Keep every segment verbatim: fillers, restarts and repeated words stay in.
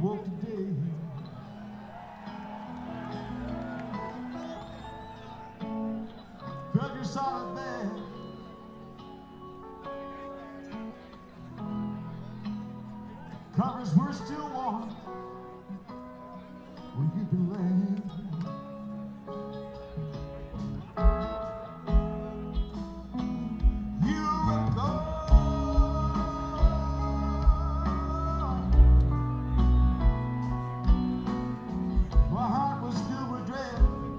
woke today. Felt your solid bed. Covers were still warm when you've been laying. You were gone. My heart was filled with dread.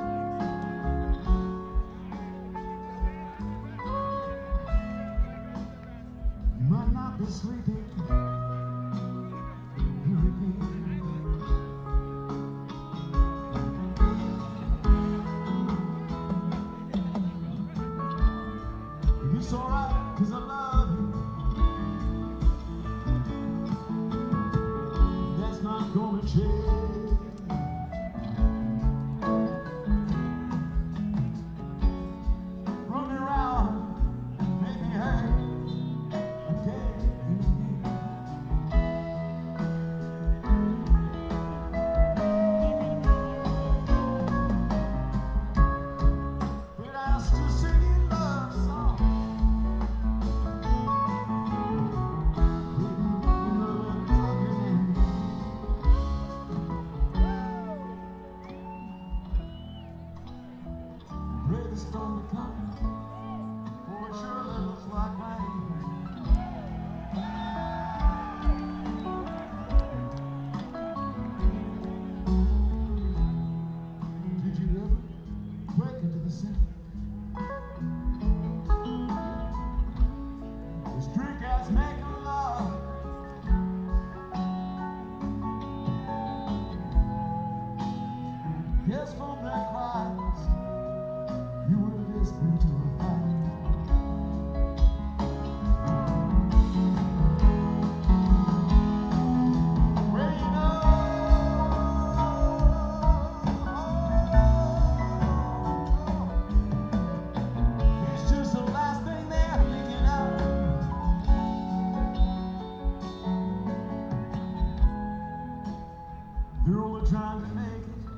You might not be sleeping. It's alright, 'cause I love you. That's not gonna change. Run me around, make me hurt again and again. But I still sing you love songs. Pray the storm to come, for it sure looks like rain. Did you ever wake into the sun? This drink has making love. Yes, from their cries, you were listening to a fire. Well, you know, it's just the last thing they're thinking of. They're only trying to make it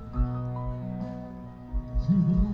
to the end.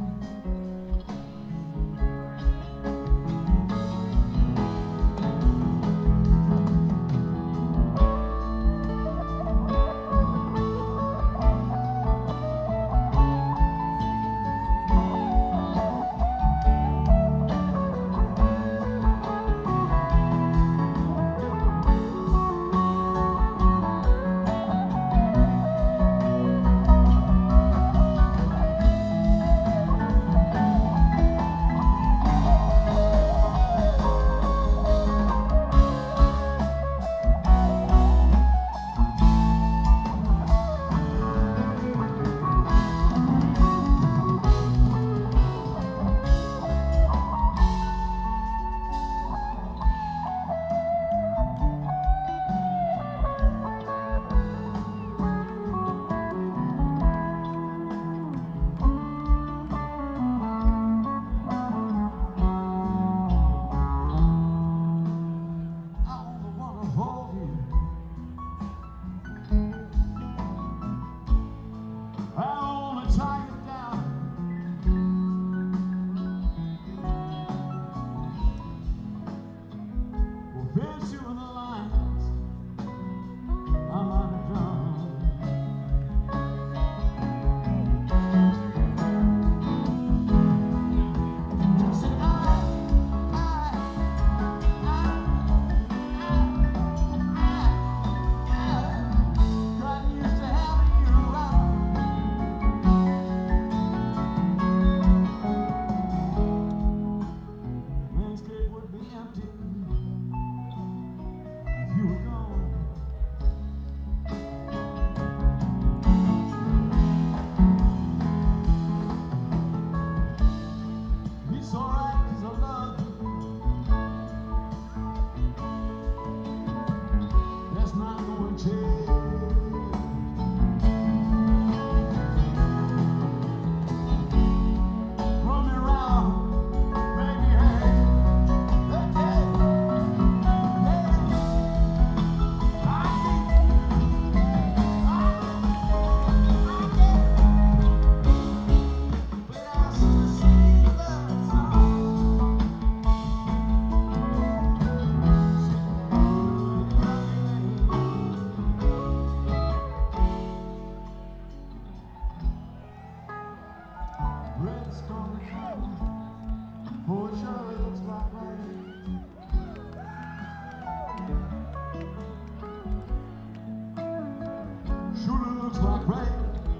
looks like rain.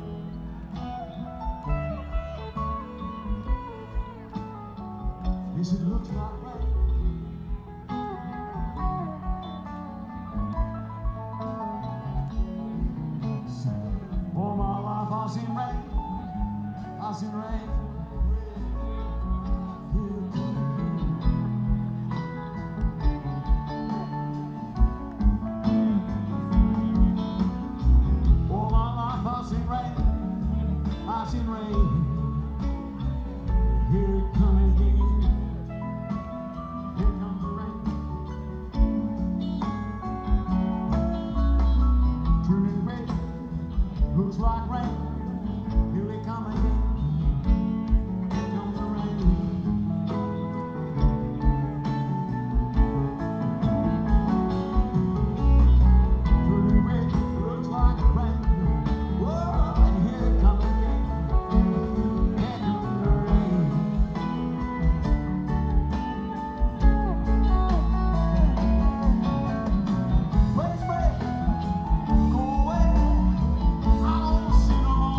Yes, it looks like rain. All my life I've seen rain. I've seen rain. All my life I've seen rain. I've seen rain. Here it comes again. Here comes the rain. Turning red. Looks like rain. Here it comes again. Here comes the rain. Turning red. Looks like rain. Whoa, and here it comes again. Here comes the rain. Wait, wait, go away. I don't see no